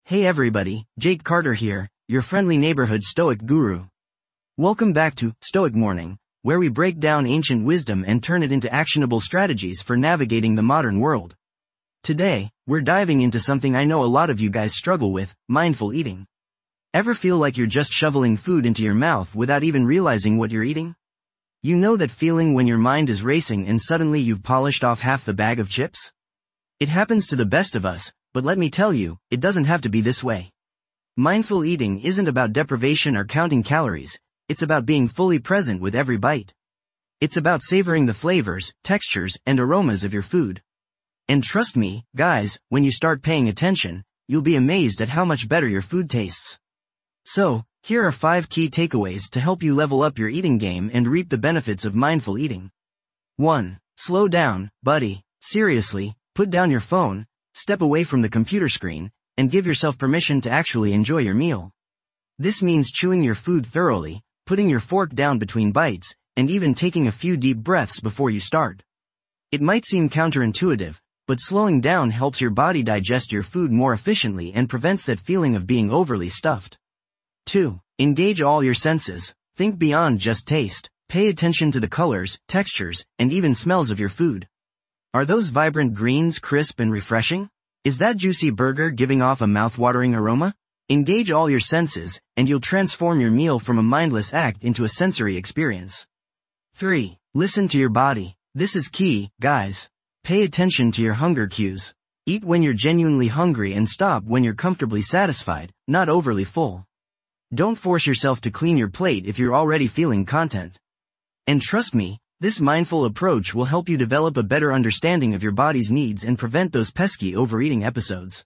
Hey everybody, Jake Carter here, your friendly neighborhood Stoic guru. Welcome back to Stoic Morning, where we break down ancient wisdom and turn it into actionable strategies for navigating the modern world. Today, we're diving into something I know a lot of you guys struggle with, mindful eating. Ever feel like you're just shoveling food into your mouth without even realizing what you're eating? You know that feeling when your mind is racing and suddenly you've polished off half the bag of chips? It happens to the best of us, but let me tell you, it doesn't have to be this way. Mindful eating isn't about deprivation or counting calories, it's about being fully present with every bite. It's about savoring the flavors, textures, and aromas of your food. And trust me, guys, when you start paying attention, you'll be amazed at how much better your food tastes. So, here are 5 key takeaways to help you level up your eating game and reap the benefits of mindful eating. 1. Slow down, buddy. Seriously, put down your phone, step away from the computer screen, and give yourself permission to actually enjoy your meal. This means chewing your food thoroughly, putting your fork down between bites, and even taking a few deep breaths before you start. It might seem counterintuitive, but slowing down helps your body digest your food more efficiently and prevents that feeling of being overly stuffed. 2. Engage all your senses. Think beyond just taste. Pay attention to the colors, textures, and even smells of your food. Are those vibrant greens crisp and refreshing? Is that juicy burger giving off a mouth-watering aroma? Engage all your senses, and you'll transform your meal from a mindless act into a sensory experience. 3. Listen to your body. This is key, guys. Pay attention to your hunger cues. Eat when you're genuinely hungry and stop when you're comfortably satisfied, not overly full. Don't force yourself to clean your plate if you're already feeling content. And trust me, this mindful approach will help you develop a better understanding of your body's needs and prevent those pesky overeating episodes.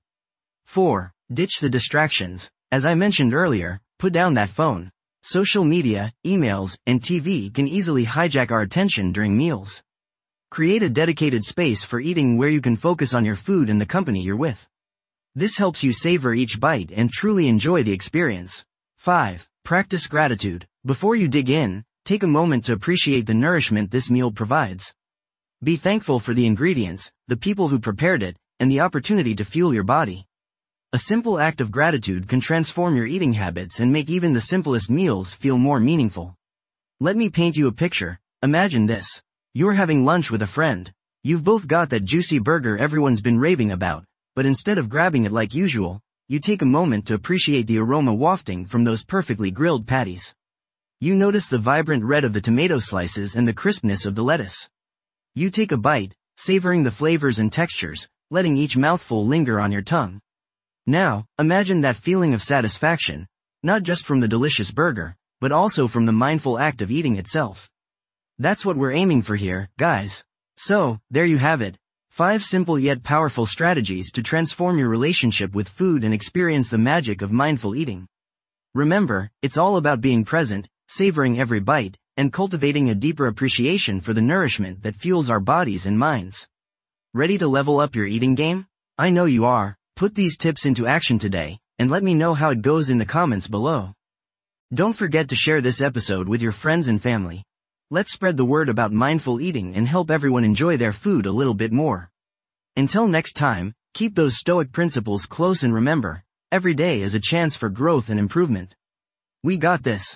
4. Ditch the distractions. As I mentioned earlier, put down that phone. Social media, emails, and TV can easily hijack our attention during meals. Create a dedicated space for eating where you can focus on your food and the company you're with. This helps you savor each bite and truly enjoy the experience. 5. Practice gratitude. Before you dig in, take a moment to appreciate the nourishment this meal provides. Be thankful for the ingredients, the people who prepared it, and the opportunity to fuel your body. A simple act of gratitude can transform your eating habits and make even the simplest meals feel more meaningful. Let me paint you a picture. Imagine this. You're having lunch with a friend. You've both got that juicy burger everyone's been raving about, but instead of grabbing it like usual, you take a moment to appreciate the aroma wafting from those perfectly grilled patties. You notice the vibrant red of the tomato slices and the crispness of the lettuce. You take a bite, savoring the flavors and textures, letting each mouthful linger on your tongue. Now, imagine that feeling of satisfaction, not just from the delicious burger, but also from the mindful act of eating itself. That's what we're aiming for here, guys. So, there you have it. 5 simple yet powerful strategies to transform your relationship with food and experience the magic of mindful eating. Remember, it's all about being present, savoring every bite, and cultivating a deeper appreciation for the nourishment that fuels our bodies and minds. Ready to level up your eating game? I know you are. Put these tips into action today, and let me know how it goes in the comments below. Don't forget to share this episode with your friends and family. Let's spread the word about mindful eating and help everyone enjoy their food a little bit more. Until next time, keep those Stoic principles close and remember, every day is a chance for growth and improvement. We got this.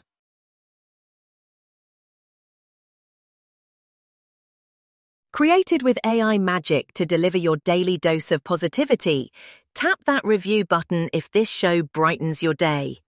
Created with AI magic to deliver your daily dose of positivity, tap that review button if this show brightens your day.